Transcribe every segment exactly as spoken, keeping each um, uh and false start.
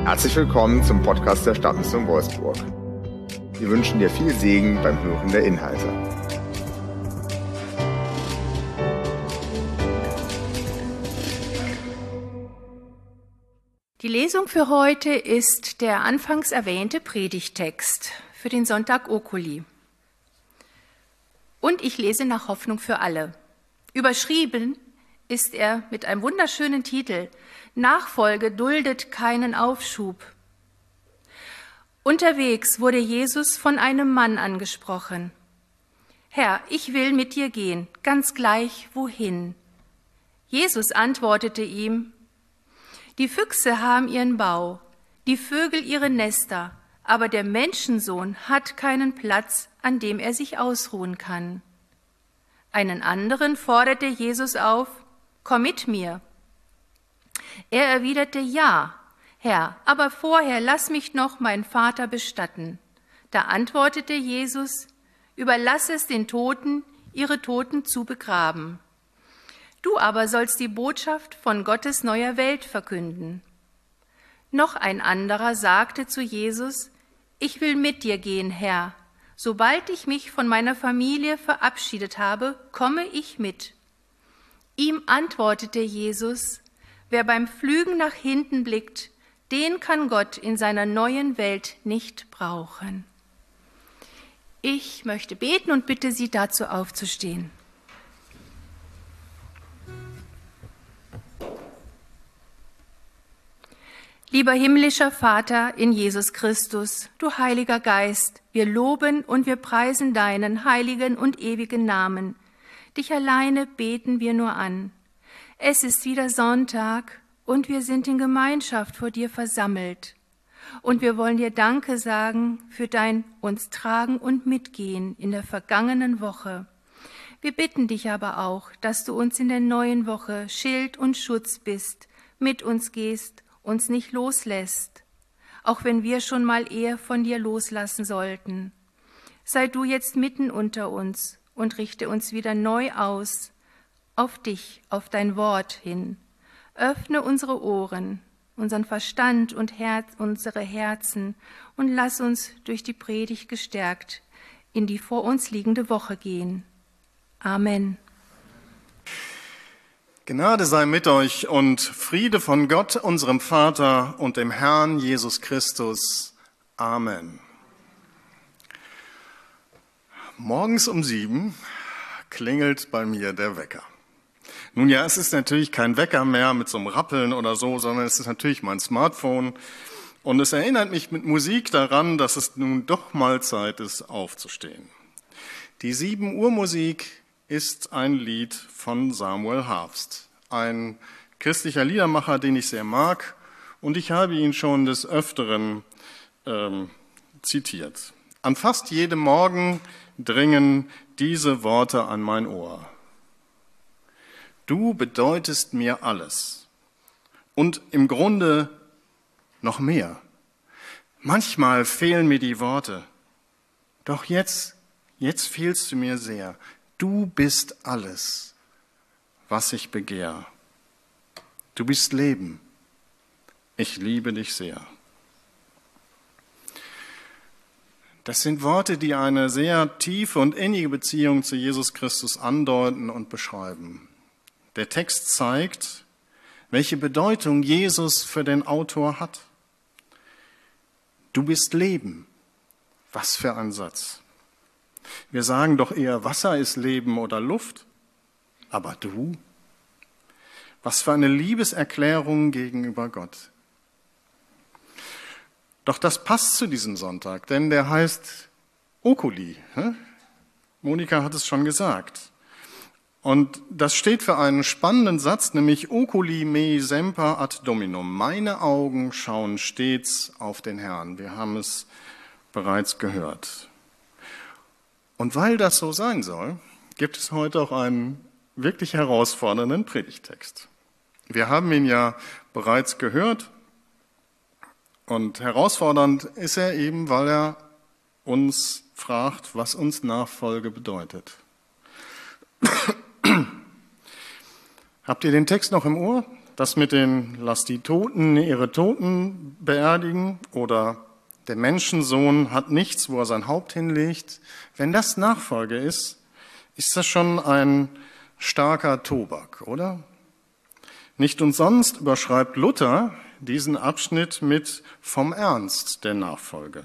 Herzlich willkommen zum Podcast der Stadtmission Wolfsburg. Wir wünschen dir viel Segen beim Hören der Inhalte. Die Lesung für heute ist der anfangs erwähnte Predigttext für den Sonntag Oculi. Und ich lese nach Hoffnung für alle. Überschrieben ist er mit einem wunderschönen Titel: Nachfolge duldet keinen Aufschub. Unterwegs wurde Jesus von einem Mann angesprochen. Herr, ich will mit dir gehen, ganz gleich wohin. Jesus antwortete ihm: Die Füchse haben ihren Bau, die Vögel ihre Nester, aber der Menschensohn hat keinen Platz, an dem er sich ausruhen kann. Einen anderen forderte Jesus auf: Komm mit mir. Er erwiderte: Ja, Herr, aber vorher lass mich noch meinen Vater bestatten. Da antwortete Jesus: Überlass es den Toten, ihre Toten zu begraben. Du aber sollst die Botschaft von Gottes neuer Welt verkünden. Noch ein anderer sagte zu Jesus: Ich will mit dir gehen, Herr. Sobald ich mich von meiner Familie verabschiedet habe, komme ich mit. Ihm antwortete Jesus: Wer beim Pflügen nach hinten blickt, den kann Gott in seiner neuen Welt nicht brauchen. Ich möchte beten und bitte Sie dazu aufzustehen. Lieber himmlischer Vater in Jesus Christus, du Heiliger Geist, wir loben und wir preisen deinen heiligen und ewigen Namen. Dich alleine beten wir nur an. Es ist wieder Sonntag und wir sind in Gemeinschaft vor dir versammelt. Und wir wollen dir Danke sagen für dein uns tragen und mitgehen in der vergangenen Woche. Wir bitten dich aber auch, dass du uns in der neuen Woche Schild und Schutz bist, mit uns gehst, uns nicht loslässt, auch wenn wir schon mal eher von dir loslassen sollten. Sei du jetzt mitten unter uns und richte uns wieder neu aus, auf dich, auf dein Wort hin. Öffne unsere Ohren, unseren Verstand und Herz, unsere Herzen und lass uns durch die Predigt gestärkt in die vor uns liegende Woche gehen. Amen. Gnade sei mit euch und Friede von Gott, unserem Vater und dem Herrn Jesus Christus. Amen. Morgens um sieben klingelt bei mir der Wecker. Nun ja, es ist natürlich kein Wecker mehr mit so einem Rappeln oder so, sondern es ist natürlich mein Smartphone. Und es erinnert mich mit Musik daran, dass es nun doch mal Zeit ist, aufzustehen. Die sieben Uhr Musik ist ein Lied von Samuel Harfst, ein christlicher Liedermacher, den ich sehr mag, und ich habe ihn schon des Öfteren ähm, zitiert. An fast jedem Morgen dringen diese Worte an mein Ohr. Du bedeutest mir alles und im Grunde noch mehr. Manchmal fehlen mir die Worte, doch jetzt, jetzt fehlst du mir sehr. Du bist alles, was ich begehr. Du bist Leben. Ich liebe dich sehr. Das sind Worte, die eine sehr tiefe und innige Beziehung zu Jesus Christus andeuten und beschreiben. Der Text zeigt, welche Bedeutung Jesus für den Autor hat. Du bist Leben. Was für ein Satz. Wir sagen doch eher, Wasser ist Leben oder Luft. Aber du? Was für eine Liebeserklärung gegenüber Gott. Doch das passt zu diesem Sonntag, denn der heißt Oculi. Monika hat es schon gesagt. Und das steht für einen spannenden Satz, nämlich Oculi me semper ad Dominum. Meine Augen schauen stets auf den Herrn. Wir haben es bereits gehört. Und weil das so sein soll, gibt es heute auch einen wirklich herausfordernden Predigttext. Wir haben ihn ja bereits gehört und herausfordernd ist er eben, weil er uns fragt, was uns Nachfolge bedeutet. Habt ihr den Text noch im Ohr? das mit den Lass die Toten ihre Toten beerdigen oder der Menschensohn hat nichts, wo er sein Haupt hinlegt, wenn das Nachfolge ist, ist das schon ein starker Tobak, oder? Nicht umsonst überschreibt Luther diesen Abschnitt mit vom Ernst der Nachfolge.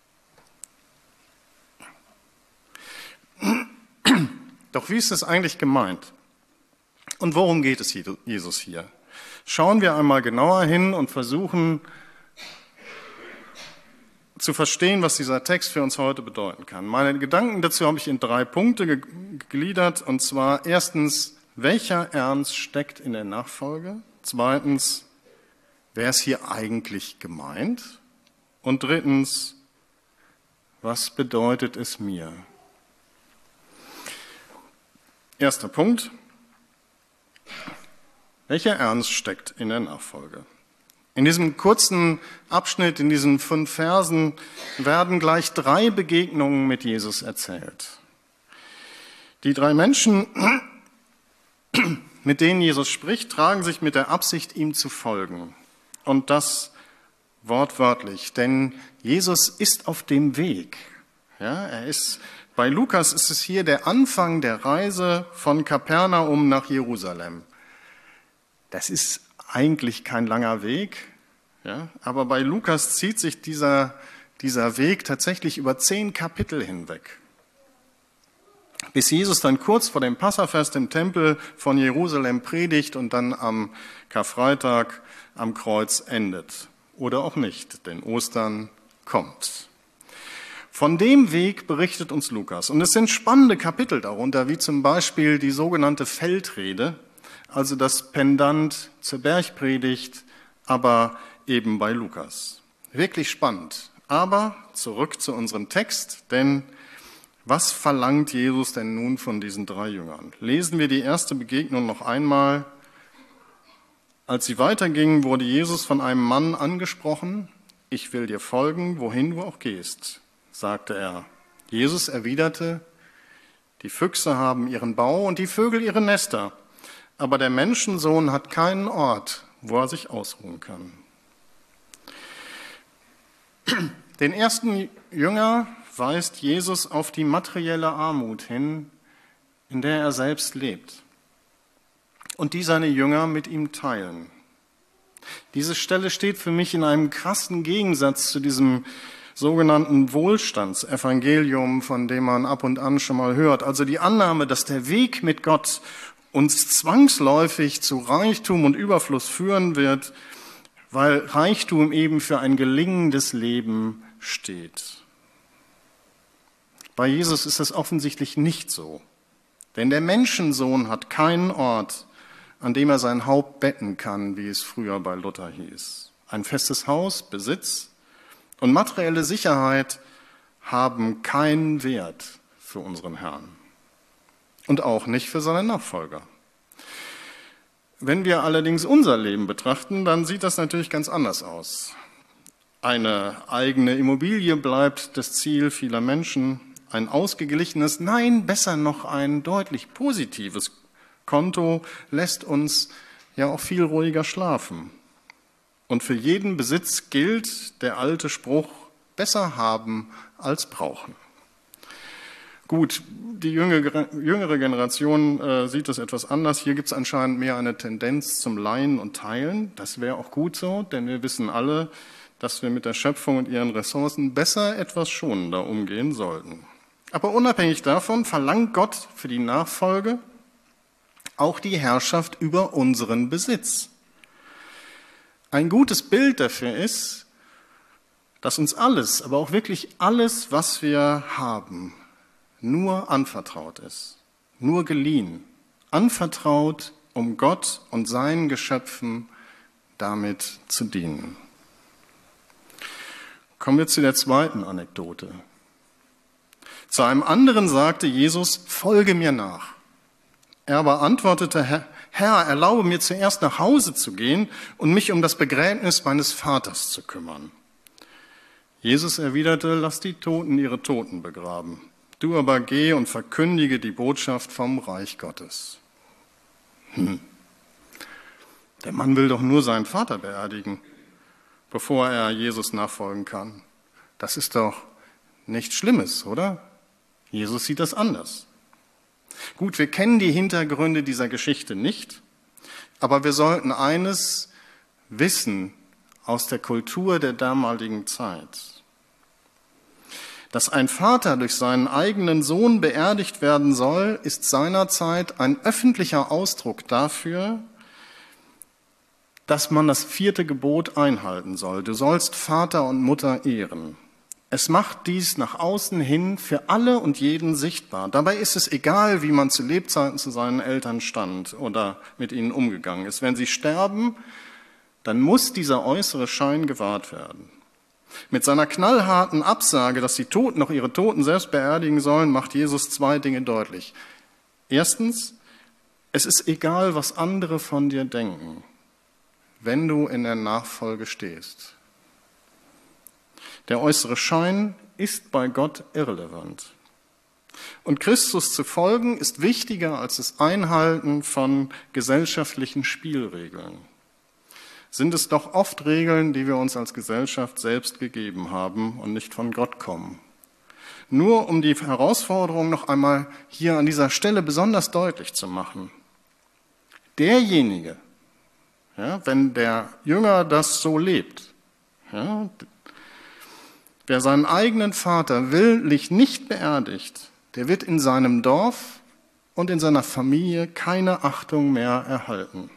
Doch wie ist es eigentlich gemeint? Und worum geht es Jesus hier? Schauen wir einmal genauer hin und versuchen zu verstehen, was dieser Text für uns heute bedeuten kann. Meine Gedanken dazu habe ich in drei Punkte gegliedert, und zwar erstens, welcher Ernst steckt in der Nachfolge? Zweitens, wer ist hier eigentlich gemeint? Und drittens, was bedeutet es mir? Erster Punkt. Welcher Ernst steckt in der Nachfolge? In diesem kurzen Abschnitt, in diesen fünf Versen, werden gleich drei Begegnungen mit Jesus erzählt. Die drei Menschen, mit denen Jesus spricht, tragen sich mit der Absicht, ihm zu folgen. Und das wortwörtlich, denn Jesus ist auf dem Weg. Ja, er ist, bei Lukas ist es hier der Anfang der Reise von Kapernaum nach Jerusalem. Das ist eigentlich kein langer Weg, ja, aber bei Lukas zieht sich dieser, dieser Weg tatsächlich über zehn Kapitel hinweg. Bis Jesus dann kurz vor dem Passafest im Tempel von Jerusalem predigt und dann am Karfreitag am Kreuz endet. Oder auch nicht, denn Ostern kommt. Von dem Weg berichtet uns Lukas. Und es sind spannende Kapitel darunter, wie zum Beispiel die sogenannte Feldrede, also das Pendant zur Bergpredigt, aber eben bei Lukas. Wirklich spannend. Aber zurück zu unserem Text, denn was verlangt Jesus denn nun von diesen drei Jüngern? Lesen wir die erste Begegnung noch einmal. Als sie weitergingen, wurde Jesus von einem Mann angesprochen. Ich will dir folgen, wohin du auch gehst, sagte er. Jesus erwiderte, die Füchse haben ihren Bau und die Vögel ihre Nester, aber der Menschensohn hat keinen Ort, wo er sich ausruhen kann. Den ersten Jünger weist Jesus auf die materielle Armut hin, in der er selbst lebt, und die seine Jünger mit ihm teilen. Diese Stelle steht für mich in einem krassen Gegensatz zu diesem sogenannten Wohlstandsevangelium, von dem man ab und an schon mal hört. Also die Annahme, dass der Weg mit Gott uns zwangsläufig zu Reichtum und Überfluss führen wird, weil Reichtum eben für ein gelingendes Leben steht. Bei Jesus ist es offensichtlich nicht so, denn der Menschensohn hat keinen Ort, an dem er sein Haupt betten kann, wie es früher bei Luther hieß. Ein festes Haus, Besitz und materielle Sicherheit haben keinen Wert für unseren Herrn. Und auch nicht für seine Nachfolger. Wenn wir allerdings unser Leben betrachten, dann sieht das natürlich ganz anders aus. Eine eigene Immobilie bleibt das Ziel vieler Menschen. Ein ausgeglichenes, nein, besser noch ein deutlich positives Konto lässt uns ja auch viel ruhiger schlafen. Und für jeden Besitz gilt der alte Spruch, besser haben als brauchen. Gut, die jüngere Generation äh, sieht das etwas anders. Hier gibt es anscheinend mehr eine Tendenz zum Leihen und Teilen. Das wäre auch gut so, denn wir wissen alle, dass wir mit der Schöpfung und ihren Ressourcen besser etwas schonender umgehen sollten. Aber unabhängig davon verlangt Gott für die Nachfolge auch die Herrschaft über unseren Besitz. Ein gutes Bild dafür ist, dass uns alles, aber auch wirklich alles, was wir haben, nur anvertraut ist, nur geliehen, anvertraut, um Gott und seinen Geschöpfen damit zu dienen. Kommen wir zu der zweiten Anekdote. Zu einem anderen sagte Jesus, folge mir nach. Er aber antwortete, Herr, Herr, erlaube mir zuerst nach Hause zu gehen und mich um das Begräbnis meines Vaters zu kümmern. Jesus erwiderte, lass die Toten ihre Toten begraben. Du aber geh und verkündige die Botschaft vom Reich Gottes. Hm. Der Mann will doch nur seinen Vater beerdigen, bevor er Jesus nachfolgen kann. Das ist doch nichts Schlimmes, oder? Jesus sieht das anders. Gut, wir kennen die Hintergründe dieser Geschichte nicht, aber wir sollten eines wissen aus der Kultur der damaligen Zeit. Dass ein Vater durch seinen eigenen Sohn beerdigt werden soll, ist seinerzeit ein öffentlicher Ausdruck dafür, dass man das vierte Gebot einhalten soll. Du sollst Vater und Mutter ehren. Es macht dies nach außen hin für alle und jeden sichtbar. Dabei ist es egal, wie man zu Lebzeiten zu seinen Eltern stand oder mit ihnen umgegangen ist. Wenn sie sterben, dann muss dieser äußere Schein gewahrt werden. Mit seiner knallharten Absage, dass die Toten noch ihre Toten selbst beerdigen sollen, macht Jesus zwei Dinge deutlich. Erstens, es ist egal, was andere von dir denken, wenn du in der Nachfolge stehst. Der äußere Schein ist bei Gott irrelevant. Und Christus zu folgen ist wichtiger als das Einhalten von gesellschaftlichen Spielregeln. Sind es doch oft Regeln, die wir uns als Gesellschaft selbst gegeben haben und nicht von Gott kommen. Nur um die Herausforderung noch einmal hier an dieser Stelle besonders deutlich zu machen. Derjenige, ja, wenn der Jünger das so lebt, ja, wer seinen eigenen Vater willentlich nicht beerdigt, der wird in seinem Dorf und in seiner Familie keine Achtung mehr erhalten.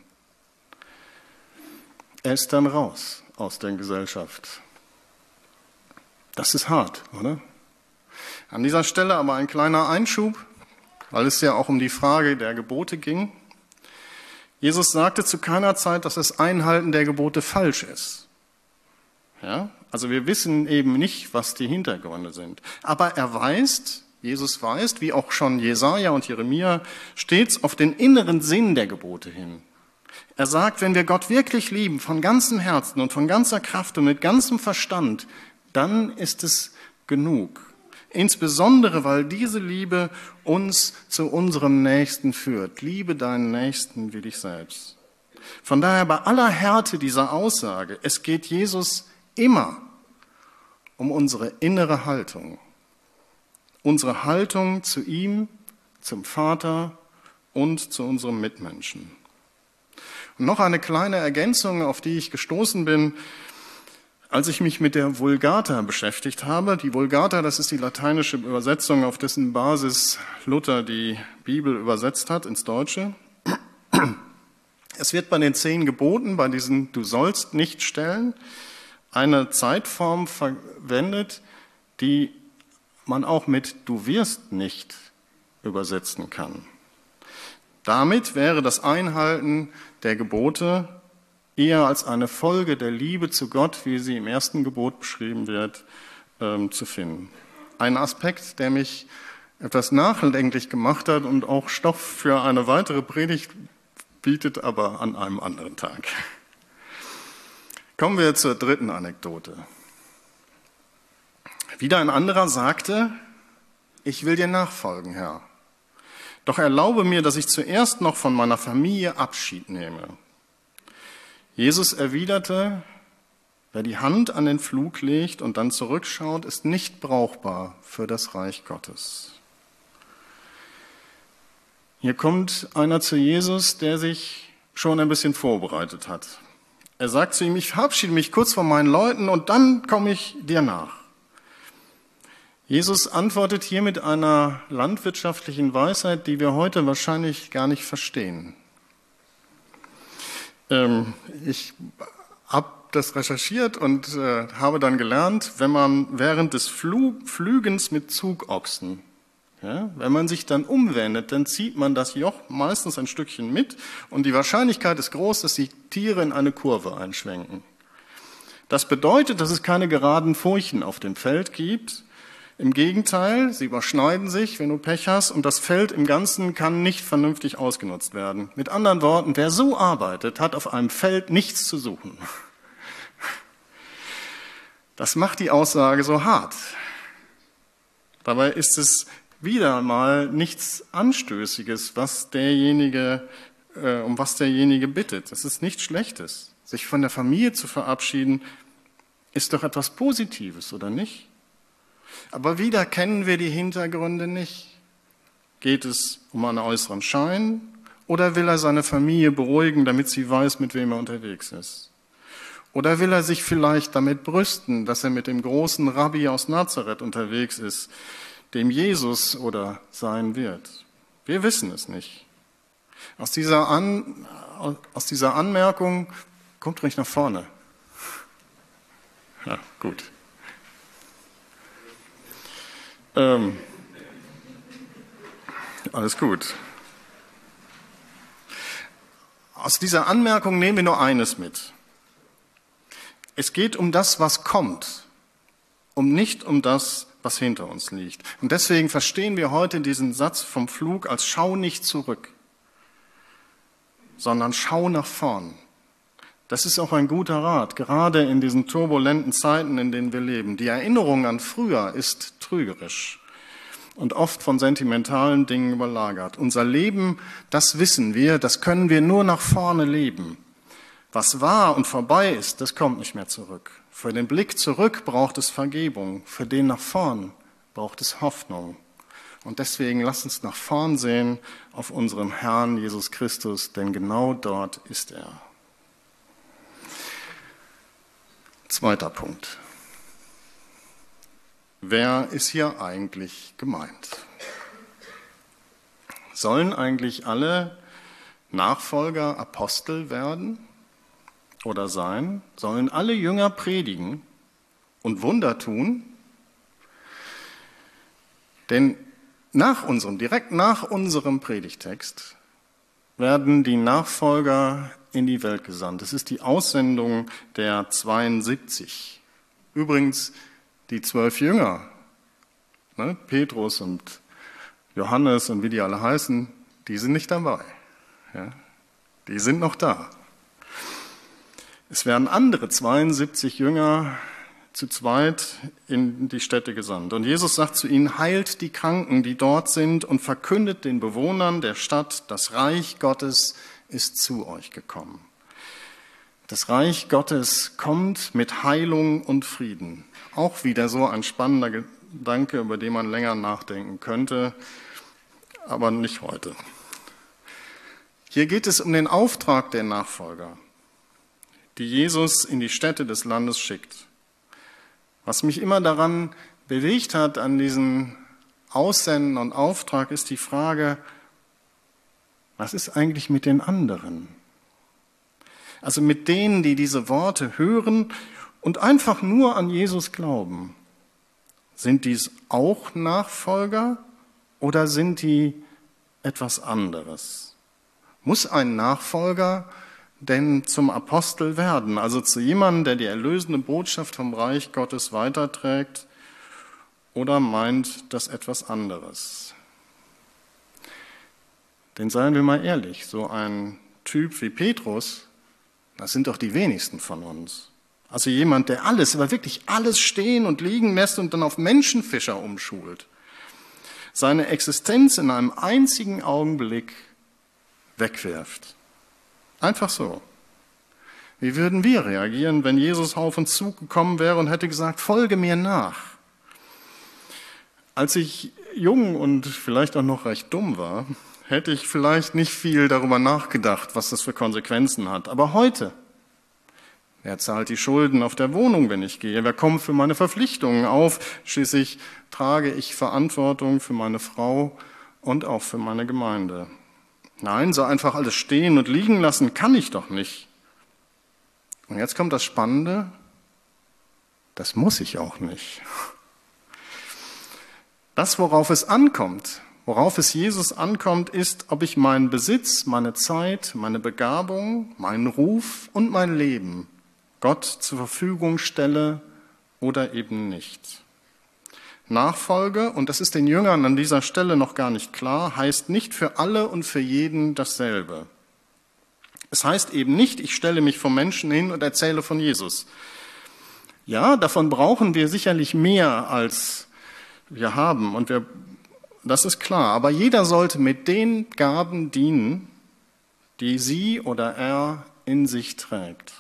Er ist dann raus aus der Gesellschaft. Das ist hart, oder? An dieser Stelle aber ein kleiner Einschub, weil es ja auch um die Frage der Gebote ging. Jesus sagte zu keiner Zeit, dass das Einhalten der Gebote falsch ist. Ja? Also wir wissen eben nicht, was die Hintergründe sind. Aber er weist, Jesus weist, wie auch schon Jesaja und Jeremia, stets auf den inneren Sinn der Gebote hin. Er sagt, wenn wir Gott wirklich lieben, von ganzem Herzen und von ganzer Kraft und mit ganzem Verstand, dann ist es genug. Insbesondere, weil diese Liebe uns zu unserem Nächsten führt. Liebe deinen Nächsten wie dich selbst. Von daher bei aller Härte dieser Aussage, es geht Jesus immer um unsere innere Haltung. Unsere Haltung zu ihm, zum Vater und zu unserem Mitmenschen. Und noch eine kleine Ergänzung, auf die ich gestoßen bin, als ich mich mit der Vulgata beschäftigt habe. Die Vulgata, das ist die lateinische Übersetzung, auf dessen Basis Luther die Bibel übersetzt hat ins Deutsche. Es wird bei den zehn Geboten, bei diesen Du sollst nicht stellen, eine Zeitform verwendet, die man auch mit Du wirst nicht übersetzen kann. Damit wäre das Einhalten der Gebote eher als eine Folge der Liebe zu Gott, wie sie im ersten Gebot beschrieben wird, ähm, zu finden. Ein Aspekt, der mich etwas nachdenklich gemacht hat und auch Stoff für eine weitere Predigt bietet, aber an einem anderen Tag. Kommen wir zur dritten Anekdote. Wieder ein anderer sagte, ich will dir nachfolgen, Herr. Doch erlaube mir, dass ich zuerst noch von meiner Familie Abschied nehme. Jesus erwiderte, wer die Hand an den Pflug legt und dann zurückschaut, ist nicht brauchbar für das Reich Gottes. Hier kommt einer zu Jesus, der sich schon ein bisschen vorbereitet hat. Er sagt zu ihm, ich verabschiede mich kurz von meinen Leuten und dann komme ich dir nach. Jesus antwortet hier mit einer landwirtschaftlichen Weisheit, die wir heute wahrscheinlich gar nicht verstehen. Ähm, ich habe das recherchiert und äh, habe dann gelernt, wenn man während des Flug, Flügens mit Zugochsen, ja, wenn man sich dann umwendet, dann zieht man das Joch meistens ein Stückchen mit und die Wahrscheinlichkeit ist groß, dass die Tiere in eine Kurve einschwenken. Das bedeutet, dass es keine geraden Furchen auf dem Feld gibt. Im Gegenteil, sie überschneiden sich, wenn du Pech hast, und das Feld im Ganzen kann nicht vernünftig ausgenutzt werden. Mit anderen Worten, wer so arbeitet, hat auf einem Feld nichts zu suchen. Das macht die Aussage so hart. Dabei ist es wieder mal nichts Anstößiges, was derjenige äh, um was derjenige bittet. Das ist nichts Schlechtes. Sich von der Familie zu verabschieden, ist doch etwas Positives, oder nicht? Aber wieder kennen wir die Hintergründe nicht. Geht es um einen äußeren Schein oder will er seine Familie beruhigen, damit sie weiß, mit wem er unterwegs ist? Oder will er sich vielleicht damit brüsten, dass er mit dem großen Rabbi aus Nazareth unterwegs ist, dem Jesus oder sein wird? Wir wissen es nicht. Aus dieser, An, aus dieser Anmerkung, kommt ruhig nach vorne. Ja, gut. Ähm, alles gut. Aus dieser Anmerkung nehmen wir nur eines mit. Es geht um das, was kommt, um nicht um das, was hinter uns liegt. Und deswegen verstehen wir heute diesen Satz vom Flug als schau nicht zurück, sondern schau nach vorn. Das ist auch ein guter Rat, gerade in diesen turbulenten Zeiten, in denen wir leben. Die Erinnerung an früher ist trügerisch und oft von sentimentalen Dingen überlagert. Unser Leben, das wissen wir, das können wir nur nach vorne leben. Was war und vorbei ist, das kommt nicht mehr zurück. Für den Blick zurück braucht es Vergebung, für den nach vorn braucht es Hoffnung. Und deswegen lasst uns nach vorn sehen auf unserem Herrn Jesus Christus, denn genau dort ist er. Zweiter Punkt. Wer ist hier eigentlich gemeint? Sollen eigentlich alle Nachfolger Apostel werden oder sein? Sollen alle Jünger predigen und Wunder tun? Denn nach unserem, direkt nach unserem Predigtext werden die Nachfolger in die Welt gesandt. Das ist die Aussendung der zweiundsiebzig. Übrigens, die zwölf Jünger, ne, Petrus und Johannes und wie die alle heißen, die sind nicht dabei. Ja, die sind noch da. Es werden andere zweiundsiebzig Jünger zu zweit in die Städte gesandt. Und Jesus sagt zu ihnen, heilt die Kranken, die dort sind, und verkündet den Bewohnern der Stadt, das Reich Gottes ist zu euch gekommen. Das Reich Gottes kommt mit Heilung und Frieden. Auch wieder so ein spannender Gedanke, über den man länger nachdenken könnte, aber nicht heute. Hier geht es um den Auftrag der Nachfolger, die Jesus in die Städte des Landes schickt. Was mich immer daran bewegt hat, an diesen Aussenden und Auftrag, ist die Frage, was ist eigentlich mit den anderen? Also mit denen, die diese Worte hören und einfach nur an Jesus glauben. Sind dies auch Nachfolger oder sind die etwas anderes? Muss ein Nachfolger denn zum Apostel werden, also zu jemandem, der die erlösende Botschaft vom Reich Gottes weiterträgt, oder meint das etwas anderes? Denn seien wir mal ehrlich, so ein Typ wie Petrus, das sind doch die wenigsten von uns. Also jemand, der alles, aber wirklich alles stehen und liegen lässt und dann auf Menschenfischer umschult. Seine Existenz in einem einzigen Augenblick wegwirft. Einfach so. Wie würden wir reagieren, wenn Jesus auf uns zugekommen wäre und hätte gesagt, folge mir nach? Als ich jung und vielleicht auch noch recht dumm war, hätte ich vielleicht nicht viel darüber nachgedacht, was das für Konsequenzen hat. Aber heute, wer zahlt die Schulden auf der Wohnung, wenn ich gehe? Wer kommt für meine Verpflichtungen auf? Schließlich trage ich Verantwortung für meine Frau und auch für meine Gemeinde. Nein, so einfach alles stehen und liegen lassen kann ich doch nicht. Und jetzt kommt das Spannende, das muss ich auch nicht. Das, worauf es ankommt, worauf es Jesus ankommt, ist, ob ich meinen Besitz, meine Zeit, meine Begabung, meinen Ruf und mein Leben Gott zur Verfügung stelle oder eben nicht. Nachfolge, und das ist den Jüngern an dieser Stelle noch gar nicht klar, heißt nicht für alle und für jeden dasselbe. Es heißt eben nicht, ich stelle mich vor Menschen hin und erzähle von Jesus. Ja, davon brauchen wir sicherlich mehr, als wir haben, und wir, das ist klar. Aber jeder sollte mit den Gaben dienen, die sie oder er in sich trägt.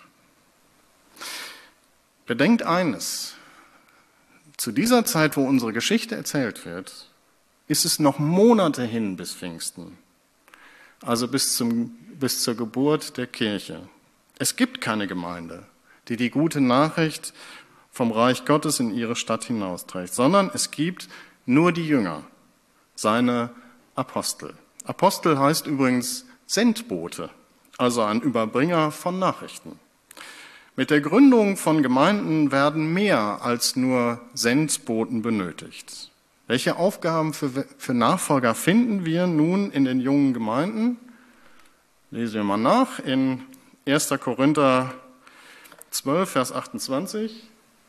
Bedenkt eines, zu dieser Zeit, wo unsere Geschichte erzählt wird, ist es noch Monate hin bis Pfingsten, also bis, zum, bis zur Geburt der Kirche. Es gibt keine Gemeinde, die die gute Nachricht vom Reich Gottes in ihre Stadt hinausträgt, sondern es gibt nur die Jünger, seine Apostel. Apostel heißt übrigens Sendbote, also ein Überbringer von Nachrichten. Mit der Gründung von Gemeinden werden mehr als nur Sendboten benötigt. Welche Aufgaben für, für Nachfolger finden wir nun in den jungen Gemeinden? Lesen wir mal nach in erster Korinther zwölf, Vers achtundzwanzig.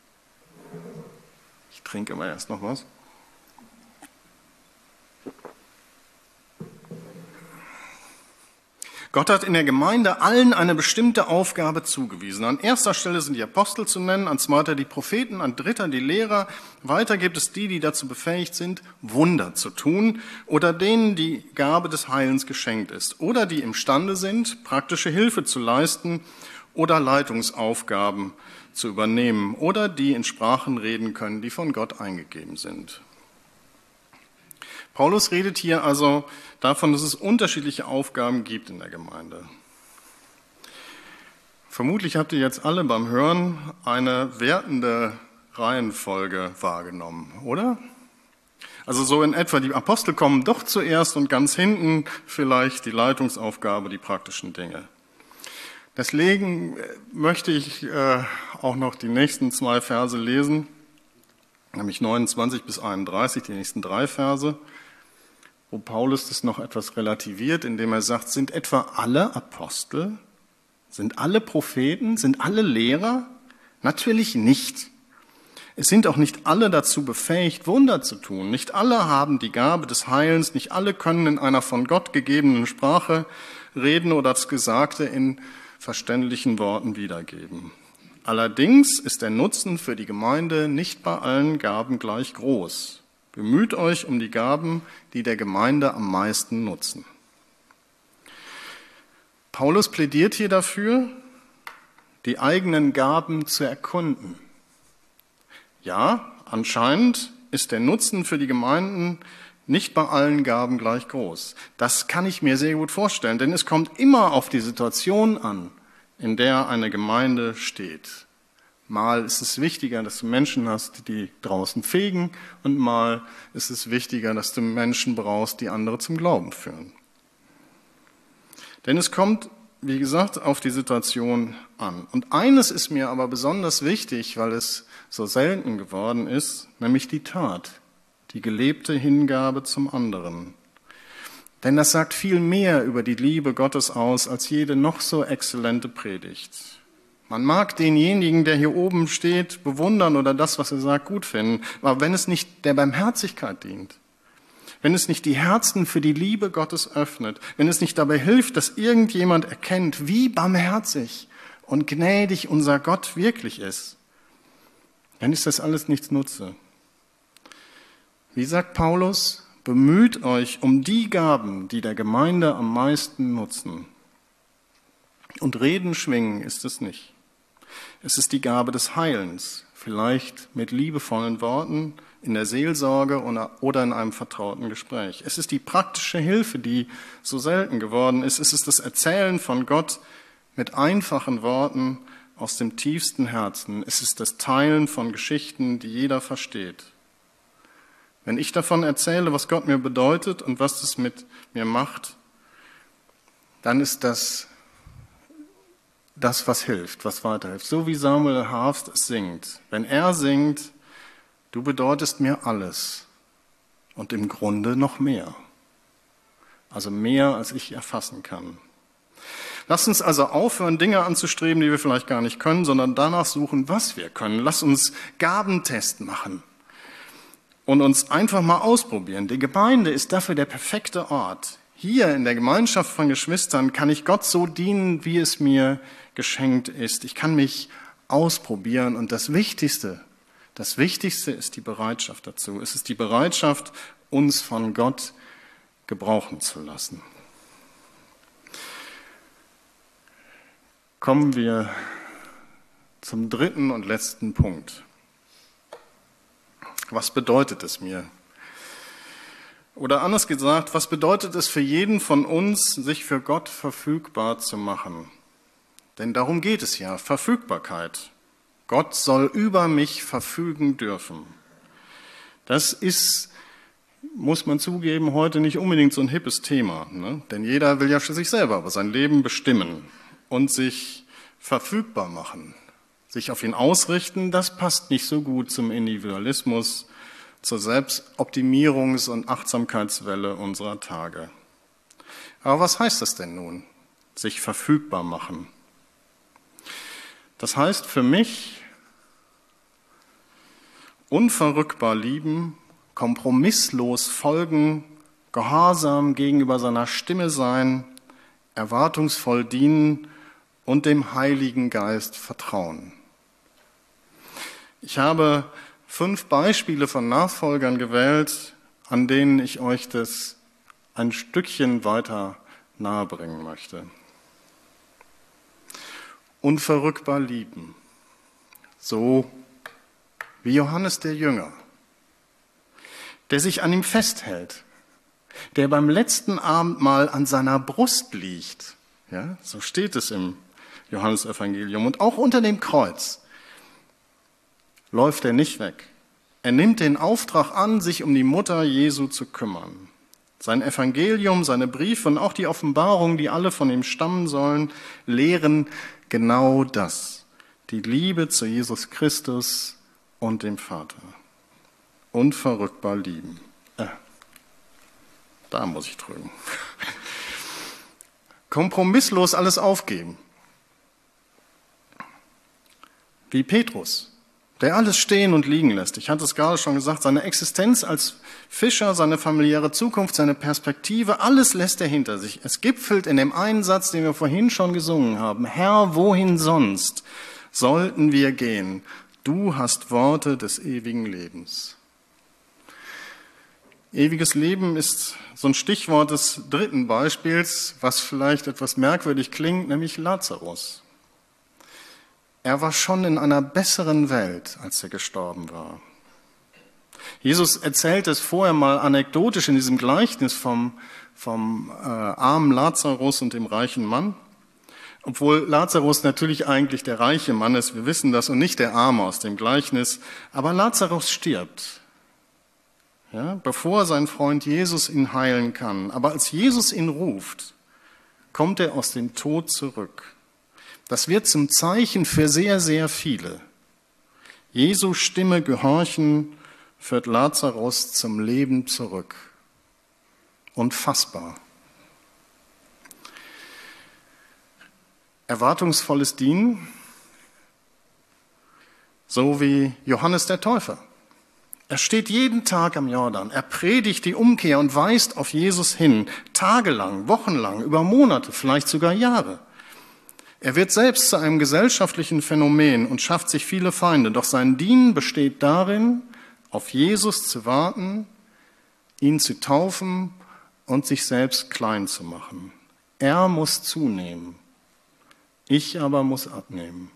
Ich trinke mal erst noch was. Gott hat in der Gemeinde allen eine bestimmte Aufgabe zugewiesen. An erster Stelle sind die Apostel zu nennen, an zweiter die Propheten, an dritter die Lehrer. Weiter gibt es die, die dazu befähigt sind, Wunder zu tun oder denen die Gabe des Heilens geschenkt ist oder die imstande sind, praktische Hilfe zu leisten oder Leitungsaufgaben zu übernehmen oder die in Sprachen reden können, die von Gott eingegeben sind. Paulus redet hier also davon, dass es unterschiedliche Aufgaben gibt in der Gemeinde. Vermutlich habt ihr jetzt alle beim Hören eine wertende Reihenfolge wahrgenommen, oder? Also so in etwa, die Apostel kommen doch zuerst und ganz hinten vielleicht die Leitungsaufgabe, die praktischen Dinge. Deswegen möchte ich äh, auch noch die nächsten zwei Verse lesen, nämlich neunundzwanzig bis einunddreißig, die nächsten drei Verse, wo Paulus das noch etwas relativiert, indem er sagt, sind etwa alle Apostel, sind alle Propheten, sind alle Lehrer? Natürlich nicht. Es sind auch nicht alle dazu befähigt, Wunder zu tun. Nicht alle haben die Gabe des Heilens, nicht alle können in einer von Gott gegebenen Sprache reden oder das Gesagte in verständlichen Worten wiedergeben. Allerdings ist der Nutzen für die Gemeinde nicht bei allen Gaben gleich groß. Bemüht euch um die Gaben, die der Gemeinde am meisten nutzen. Paulus plädiert hier dafür, die eigenen Gaben zu erkunden. Ja, anscheinend ist der Nutzen für die Gemeinden nicht bei allen Gaben gleich groß. Das kann ich mir sehr gut vorstellen, denn es kommt immer auf die Situation an, in der eine Gemeinde steht. Mal ist es wichtiger, dass du Menschen hast, die draußen fegen, und mal ist es wichtiger, dass du Menschen brauchst, die andere zum Glauben führen. Denn es kommt, wie gesagt, auf die Situation an. Und eines ist mir aber besonders wichtig, weil es so selten geworden ist, nämlich die Tat, die gelebte Hingabe zum anderen. Denn das sagt viel mehr über die Liebe Gottes aus, als jede noch so exzellente Predigt. Man mag denjenigen, der hier oben steht, bewundern oder das, was er sagt, gut finden. Aber wenn es nicht der Barmherzigkeit dient, wenn es nicht die Herzen für die Liebe Gottes öffnet, wenn es nicht dabei hilft, dass irgendjemand erkennt, wie barmherzig und gnädig unser Gott wirklich ist, dann ist das alles nichts Nutze. Wie sagt Paulus, bemüht euch um die Gaben, die der Gemeinde am meisten nutzen. Und Reden schwingen ist es nicht. Es ist die Gabe des Heilens, vielleicht mit liebevollen Worten, in der Seelsorge oder in einem vertrauten Gespräch. Es ist die praktische Hilfe, die so selten geworden ist. Es ist das Erzählen von Gott mit einfachen Worten aus dem tiefsten Herzen. Es ist das Teilen von Geschichten, die jeder versteht. Wenn ich davon erzähle, was Gott mir bedeutet und was es mit mir macht, dann ist das das, was hilft, was weiterhilft. So wie Samuel Harfst es singt. Wenn er singt, du bedeutest mir alles und im Grunde noch mehr. Also mehr, als ich erfassen kann. Lass uns also aufhören, Dinge anzustreben, die wir vielleicht gar nicht können, sondern danach suchen, was wir können. Lass uns Gabentest machen und uns einfach mal ausprobieren. Die Gemeinde ist dafür der perfekte Ort. Hier in der Gemeinschaft von Geschwistern kann ich Gott so dienen, wie es mir geschenkt ist. Ich kann mich ausprobieren und das Wichtigste, das Wichtigste ist die Bereitschaft dazu. Es ist die Bereitschaft, uns von Gott gebrauchen zu lassen. kommen wir zum dritten und letzten Punkt. Was bedeutet es mir? Oder anders gesagt, was bedeutet es für jeden von uns, sich für Gott verfügbar zu machen? Denn darum geht es ja, Verfügbarkeit. Gott soll über mich verfügen dürfen. Das ist, muss man zugeben, heute nicht unbedingt so ein hippes Thema, ne? Denn jeder will ja für sich selber über sein Leben bestimmen und sich verfügbar machen. Sich auf ihn ausrichten, das passt nicht so gut zum Individualismus, zur Selbstoptimierungs- und Achtsamkeitswelle unserer Tage. Aber was heißt das denn nun, sich verfügbar machen? Das heißt für mich, unverrückbar lieben, kompromisslos folgen, gehorsam gegenüber seiner Stimme sein, erwartungsvoll dienen und dem Heiligen Geist vertrauen. Ich habe fünf Beispiele von Nachfolgern gewählt, an denen ich euch das ein Stückchen weiter nahebringen möchte. Unverrückbar lieben, so wie Johannes der Jünger, der sich an ihm festhält, der beim letzten Abendmahl an seiner Brust liegt. Ja, so steht es im Johannesevangelium. Und auch unter dem Kreuz läuft er nicht weg. Er nimmt den Auftrag an, sich um die Mutter Jesu zu kümmern. Sein Evangelium, seine Briefe und auch die Offenbarungen, die alle von ihm stammen sollen, lehren genau das. Die Liebe zu Jesus Christus und dem Vater. Unverrückbar lieben. Äh, da muss ich drücken. Kompromisslos alles aufgeben. Wie Petrus, der alles stehen und liegen lässt. Ich hatte es gerade schon gesagt, seine Existenz als Fischer, seine familiäre Zukunft, seine Perspektive, alles lässt er hinter sich. Es gipfelt in dem einen Satz, den wir vorhin schon gesungen haben. Herr, wohin sonst sollten wir gehen? Du hast Worte des ewigen Lebens. Ewiges Leben ist so ein Stichwort des dritten Beispiels, was vielleicht etwas merkwürdig klingt, nämlich Lazarus. Er war schon in einer besseren Welt, als er gestorben war. Jesus erzählt es vorher mal anekdotisch in diesem Gleichnis vom, vom äh, armen Lazarus und dem reichen Mann. Obwohl Lazarus natürlich eigentlich der reiche Mann ist, wir wissen das, und nicht der Arme aus dem Gleichnis. Aber Lazarus stirbt, ja, bevor sein Freund Jesus ihn heilen kann. Aber als Jesus ihn ruft, kommt er aus dem Tod zurück. Das wird zum Zeichen für sehr, sehr viele. Jesu Stimme gehorchen führt Lazarus zum Leben zurück. Unfassbar. Erwartungsvolles Dienen, so wie Johannes der Täufer. Er steht jeden Tag am Jordan, er predigt die Umkehr und weist auf Jesus hin, tagelang, wochenlang, über Monate, vielleicht sogar Jahre. Er wird selbst zu einem gesellschaftlichen Phänomen und schafft sich viele Feinde, doch sein Dienen besteht darin, auf Jesus zu warten, ihn zu taufen und sich selbst klein zu machen. Er muss zunehmen, ich aber muss abnehmen.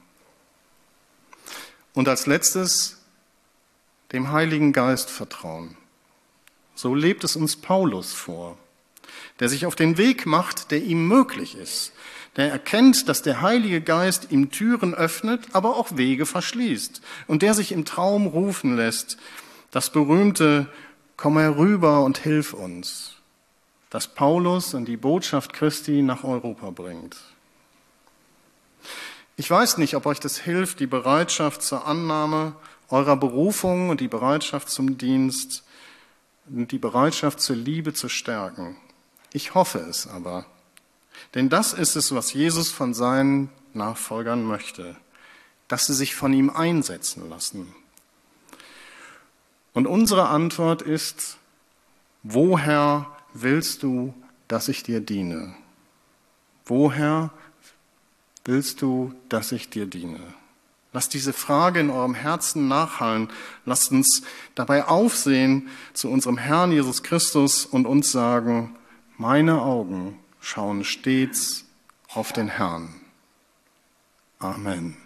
Und als letztes dem Heiligen Geist vertrauen. So lebt es uns Paulus vor, der sich auf den Weg macht, der ihm möglich ist. Der erkennt, dass der Heilige Geist ihm Türen öffnet, aber auch Wege verschließt. Und der sich im Traum rufen lässt, das berühmte Komm herüber und hilf uns, das Paulus und die Botschaft Christi nach Europa bringt. Ich weiß nicht, ob euch das hilft, die Bereitschaft zur Annahme eurer Berufung und die Bereitschaft zum Dienst und die Bereitschaft zur Liebe zu stärken. Ich hoffe es aber. Denn das ist es, was Jesus von seinen Nachfolgern möchte, dass sie sich von ihm einsetzen lassen. Und unsere Antwort ist, woher willst du, dass ich dir diene? Woher willst du, dass ich dir diene? Lasst diese Frage in eurem Herzen nachhallen. Lasst uns dabei aufsehen zu unserem Herrn Jesus Christus und uns sagen, meine Augen schauen stets auf den Herrn. Amen.